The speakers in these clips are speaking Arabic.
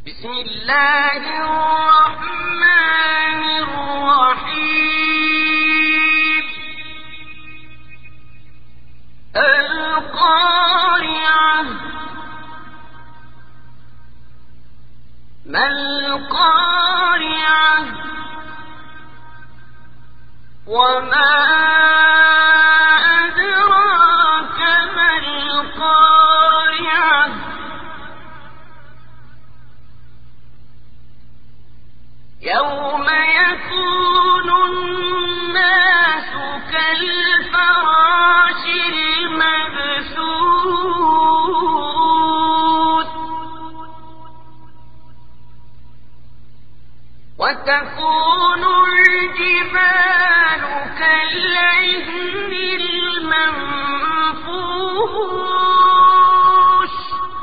بسم الله الرحمن الرحيم. القارعة. ما القارعة وما أدراك ما القارعة يوم يكون الناس كالفراش المبثوث وتكون الجبال كالعهن المنفوش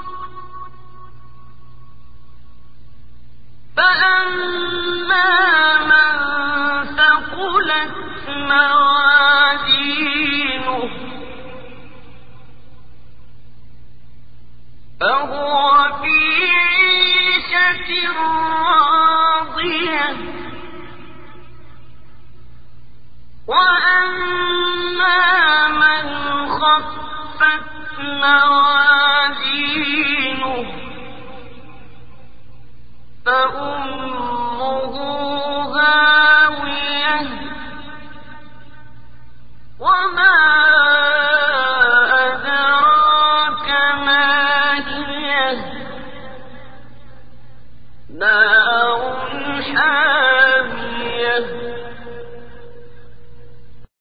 فأما من ثقلت موازينه فهو في عيشة راضية وأما من خفت موازينه فأمه هاوية وما